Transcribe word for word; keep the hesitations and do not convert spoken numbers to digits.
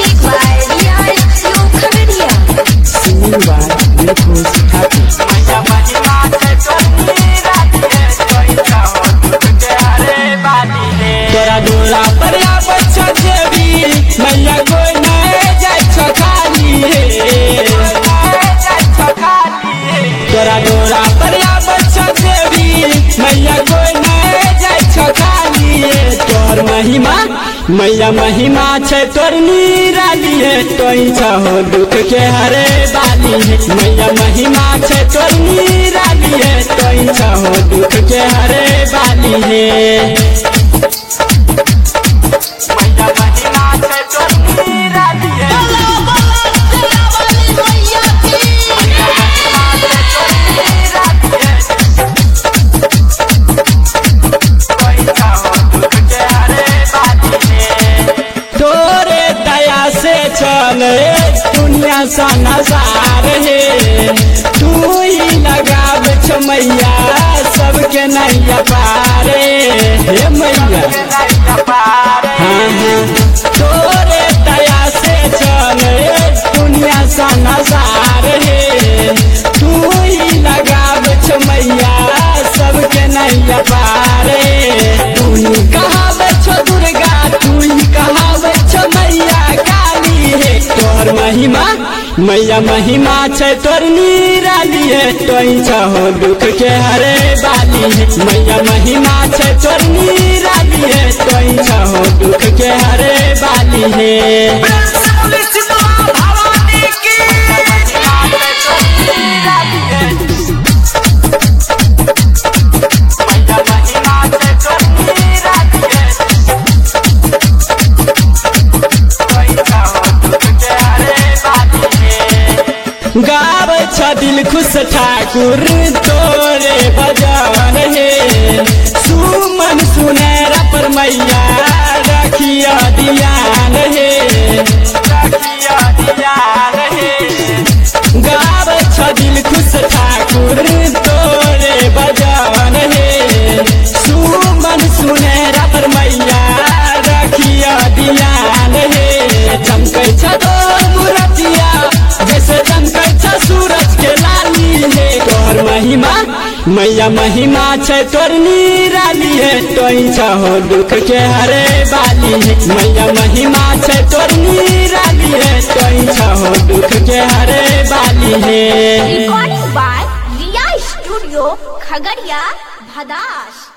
Music by Riya Studio Khagadiya. Singing by Dilkhus Thakur. तोरा डोरा पर बच्चा देवी मैया कोई नहीं जाय छकाली तोरा डोरा पर बच्चा देवी मैया कोई नहीं जाय छकाली तोर महिमा मैया महिमा छे तोर निराली है तोई छहो दुख के हरे बाली है मैया महिमा छे तोर निराली है तोई छहो दुख के हरे बाली है दुनिया सा नजार है तू ही लगाव छ मैया सबके नैया पारे हे मैया हाँ हाँ तोरे दया से चले दुनिया सा नजार है तू ही लगाव छ मैया सबके नैया पारे तू ही कहावे छ दुर्गा तू ही कहावे छ मैया काली है तोर महिमा मैया महिमा छे तोर निराली है तोई छहो दुख के हरे बाली है मैया महिमा छे तोर निराली है तोई छहो दुख के हरे बाली है गावे छ दिलखुश ठाकुर तोरे बजान है सुमन सुनेरा पर मैया रखिया दियान है गावे छ दिलखुश ठाकुर तोरे बजान है सुमन सुनेरा पर मैया रखिया दियान है चमकै छ तोर मूर्तिया जैसे चमकै छ सूरज के लाली है तोर महिमा मैया महिमा छे तोर निराली है तोई छहो दुख के हरे बाली है मैया महिमा छे तोर निराली है तोई छहो दुख के हरे बाली है। Recording by Riya Studio Khagadiya, Bhadash.